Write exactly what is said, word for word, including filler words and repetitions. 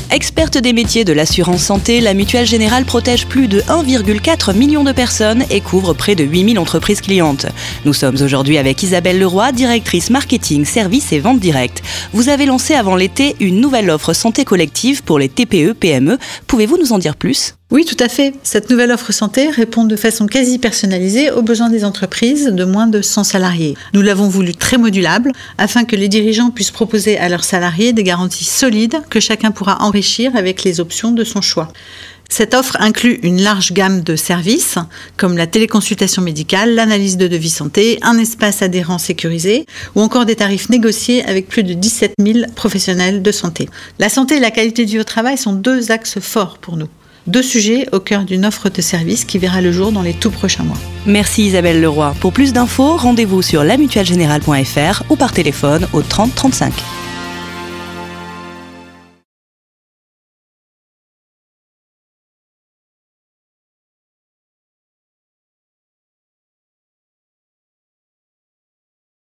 Experte des métiers de l'assurance santé, la Mutuelle Générale protège plus de un virgule quatre million de personnes et couvre près de huit mille entreprises clientes. Nous sommes aujourd'hui avec Isabelle Leroy, directrice marketing, services et vente directe. Vous avez lancé avant l'été une nouvelle offre santé collective pour les T P E P M E. Pouvez-vous nous en dire plus ? Oui, tout à fait. Cette nouvelle offre santé répond de façon quasi personnalisée aux besoins des entreprises de moins de cent salariés. Nous l'avons voulu très modulable afin que les dirigeants puissent proposer à leurs salariés des garanties solides que chacun pourra enrichir avec les options de son choix. Cette offre inclut une large gamme de services comme la téléconsultation médicale, l'analyse de devis santé, un espace adhérent sécurisé ou encore des tarifs négociés avec plus de dix-sept mille professionnels de santé. La santé et la qualité de vie au travail sont deux axes forts pour nous. Deux sujets au cœur d'une offre de service qui verra le jour dans les tout prochains mois. Merci Isabelle Leroy. Pour plus d'infos, rendez-vous sur la mutuelle générale point f r ou par téléphone au trente trente-cinq.